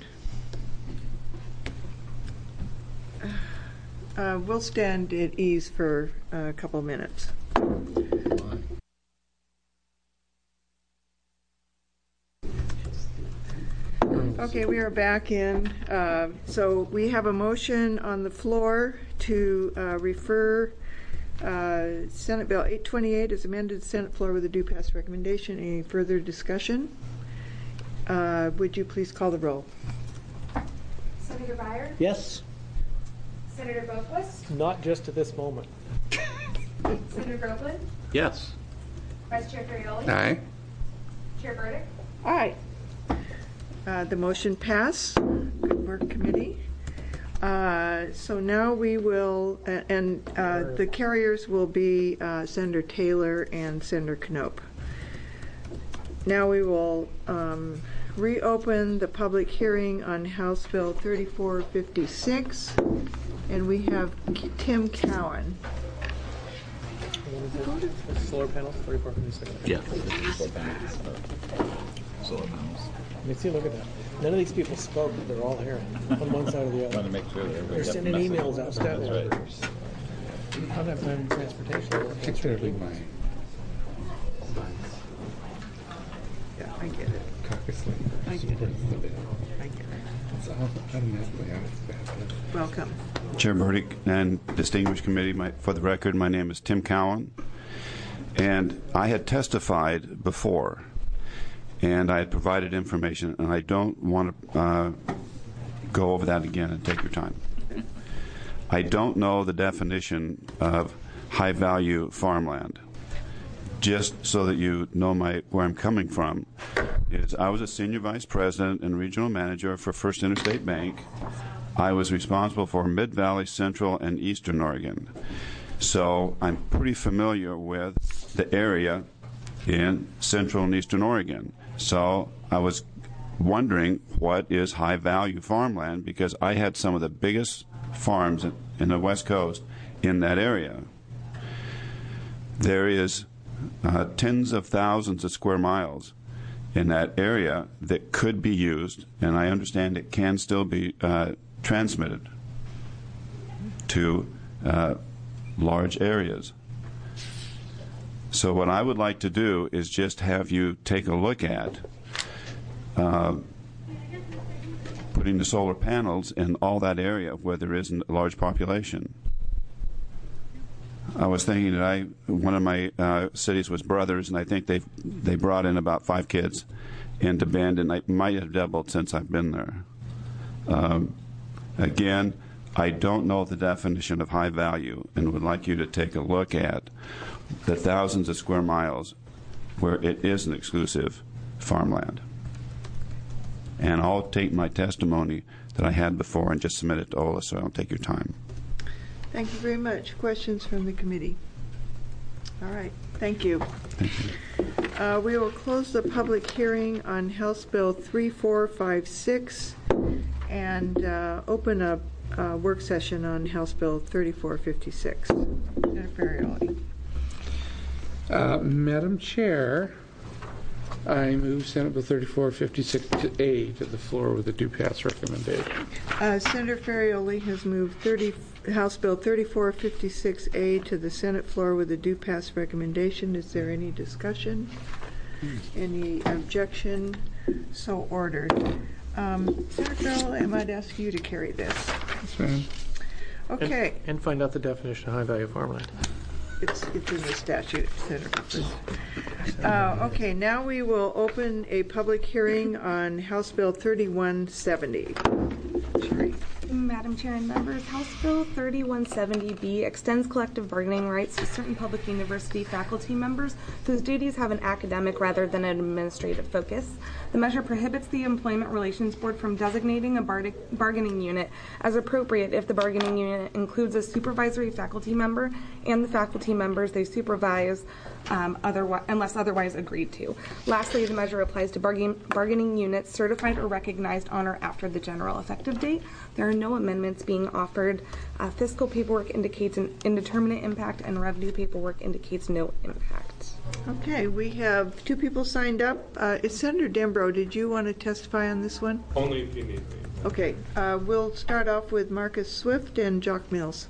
We'll stand at ease for a couple of minutes. Okay, we are back in. So we have a motion on the floor to refer Senate Bill 828 as amended to Senate floor with a do pass recommendation. Any further discussion? Would you please call the roll? Senator Byer? Yes. Senator Boquist? Not just at this moment. Senator Groveland? Yes. Vice Chair Ferrioli? Aye. Chair Burdick? Aye. The motion passed. Good work, committee. So now we will, and the carriers will be Senator Taylor and Senator Knope. Now we will reopen the public hearing on House Bill 3456, and we have Tim Cowan. Solar panels, 3456. Yeah. Solar panels. I mean, see, look at that. None of these people spoke, but they're all here on one side or the other. Trying to make sure that everybody They're got the sending message. emails out. That's right. I don't have time in transportation. It's really my Yeah, I get it. caucus leader. I get it. I get it. It's all automatically out of bed. Welcome. Chair Burdick and distinguished committee, for the record, my name is Tim Cowan, and I had testified before, and I had provided information, and I don't want to go over that again and take your time. I don't know the definition of high-value farmland. Just so that you know where I'm coming from, is I was a senior vice president and regional manager for First Interstate Bank. I was responsible for Mid-Valley, Central, and Eastern Oregon. So I'm pretty familiar with the area in Central and Eastern Oregon. So I was wondering what is high-value farmland, because I had some of the biggest farms in the West Coast, in that area. There is tens of thousands of square miles in that area that could be used, and I understand it can still be transmitted to large areas. So what I would like to do is just have you take a look at putting the solar panels in all that area where there isn't a large population. I was thinking that one of my cities was Brothers, and I think they brought in about 5 kids into Bend, and I might have doubled since I've been there. Again, I don't know the definition of high value, and would like you to take a look at the thousands of square miles where it is an exclusive farmland. And I'll take my testimony that I had before and just submit it to Ola, so I don't take your time. Thank you very much. Questions from the committee? All right. Thank you. Thank you. We will close the public hearing on House Bill 3456 and open a work session on House Bill 3456. Senator Ferrioli. Madam Chair, I move Senate Bill 3456A to the floor with a due pass recommendation. Senator Ferrioli has moved House Bill 3456A to the Senate floor with a due pass recommendation. Is there any discussion? Any objection? So ordered. Senator Ferrioli, I might ask you to carry this. Yes, ma'am. Okay. And find out the definition of high-value farmland. It's in the statute, Senator. Okay, now we will open a public hearing on House Bill 3170. Sherry. Madam Chair and members, House Bill 3170B extends collective bargaining rights to certain public university faculty members whose duties have an academic rather than an administrative focus. The measure prohibits the Employment Relations Board from designating a bargaining unit as appropriate if the bargaining unit includes a supervisory faculty member and the faculty members they supervise unless otherwise agreed to. Lastly, the measure applies to bargaining units certified or recognized on or after the general effective date. There are no amendments being offered. Fiscal paperwork indicates an indeterminate impact, and revenue paperwork indicates no impact. Okay, we have 2 people signed up. Senator Dembro, did you want to testify on this one? Only if you need me. Okay, we'll start off with Marcus Swift and Jock Mills.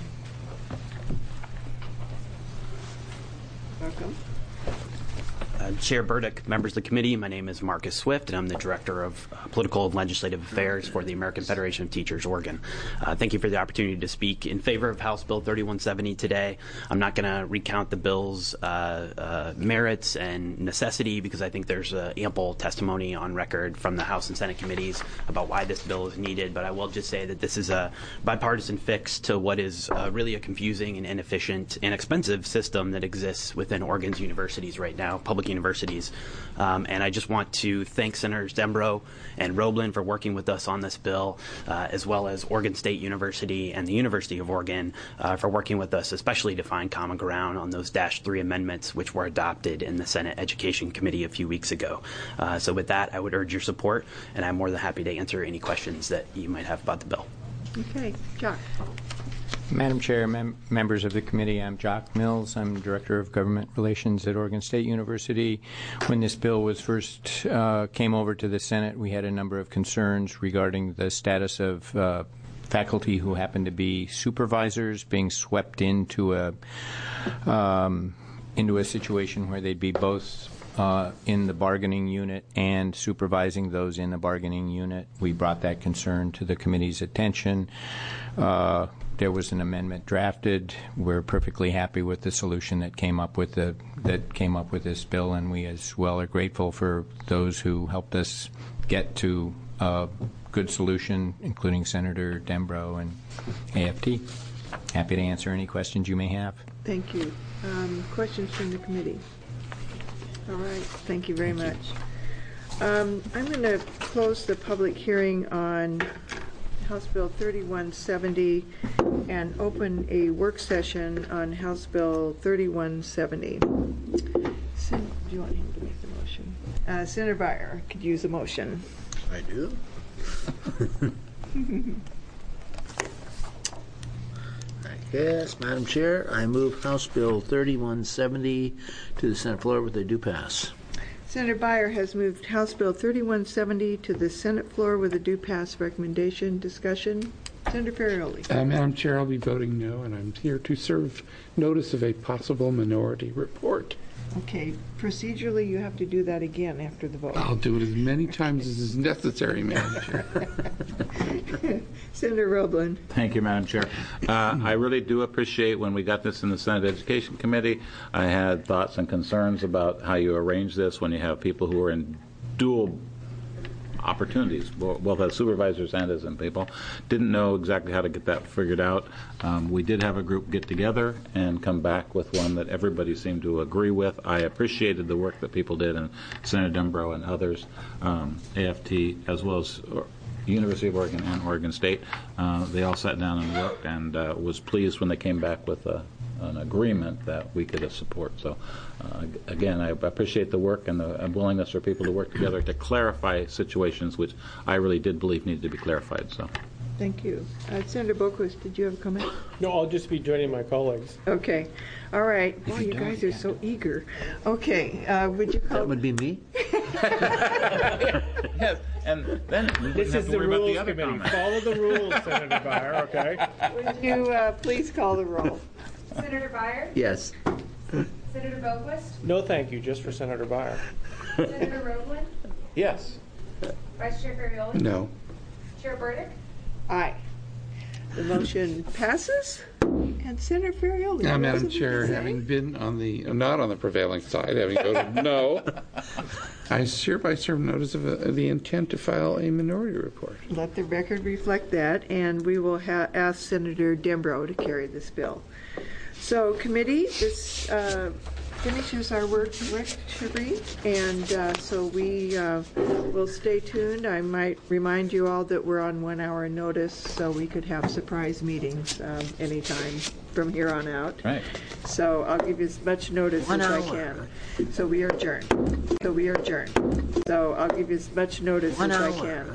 Welcome. Chair Burdick, members of the committee, my name is Marcus Swift, and I'm the Director of Political and Legislative Affairs for the American Federation of Teachers, Oregon. Thank you for the opportunity to speak in favor of House Bill 3170 today. I'm not going to recount the bill's merits and necessity because I think there's ample testimony on record from the House and Senate committees about why this bill is needed, but I will just say that this is a bipartisan fix to what is really a confusing and inefficient and expensive system that exists within Oregon's universities right now, public universities. And I just want to thank Senators Dembro and Roblin for working with us on this bill, as well as Oregon State University and the University of Oregon for working with us, especially to find common ground on those -3 amendments which were adopted in the Senate Education Committee a few weeks ago. So with that, I would urge your support, and I'm more than happy to answer any questions that you might have about the bill. Okay, Jock. Madam Chair, members of the committee, I'm Jock Mills. I'm Director of Government Relations at Oregon State University. When this bill was first came over to the Senate, we had a number of concerns regarding the status of faculty who happen to be supervisors being swept into a situation where they'd be both in the bargaining unit and supervising those in the bargaining unit. We brought that concern to the committee's attention. There was an amendment drafted. We're perfectly happy with the solution that came up with this bill, and we as well are grateful for those who helped us get to a good solution, including Senator Dembro and AFT. Happy to answer any questions you may have. Thank you. Questions from the committee? All right. Thank you very much. I'm going to close the public hearing on House Bill 3170 and open a work session on House Bill 3170. Do you want him to make the motion? Senator Beyer could use a motion. I do. Yes, Madam Chair, I move House Bill 3170 to the Senate floor with a due pass. Senator Byer has moved House Bill 3170 to the Senate floor with a due pass recommendation. Discussion. Senator Ferrioli. Madam Chair, I'll be voting no, and I'm here to serve notice of a possible minority report. Okay, procedurally, you have to do that again after the vote. I'll do it as many times as is necessary, Madam Chair. Senator Roblin. Thank you, Madam Chair. I really do appreciate when we got this in the Senate Education Committee. I had thoughts and concerns about how you arrange this when you have people who are in dual opportunities, both as supervisors and as people. Didn't know exactly how to get that figured out. We did have a group get together and come back with one that everybody seemed to agree with. I appreciated the work that people did, and Senator Dumbrow and others, AFT, as well as University of Oregon and Oregon State. They all sat down and worked, and was pleased when they came back with an agreement that we could support. So, again, I appreciate the work and the willingness for people to work together to clarify situations which I really did believe needed to be clarified. So, thank you. Senator Boquist, did you have a comment? No, I'll just be joining my colleagues. Okay. All right. Boy, you guys are so eager. Okay. Would you call... That would be me? Yes, and then this is the rules committee. Follow the rules, Senator Byer, okay? Would you please call the roll? Senator Byer? Yes. Senator Boquist? No, thank you, just for Senator Byer. Senator Roblin? Yes. Vice Chair Ferrioli? No. Chair Burdick? Aye. The motion passes. And Senator Ferrioli. Now, Madam Chair, having been on the not on the prevailing side, having voted no, I hereby serve notice of the intent to file a minority report. Let the record reflect that, and we will ask Senator Dumbrow to carry this bill. So, committee, this finishes our work collectively, and so we will stay tuned. I might remind you all that we're on 1 hour notice, so we could have surprise meetings anytime from here on out. Right. So I'll give you as much notice as I can. So we are adjourned. So I'll give you as much notice as I can.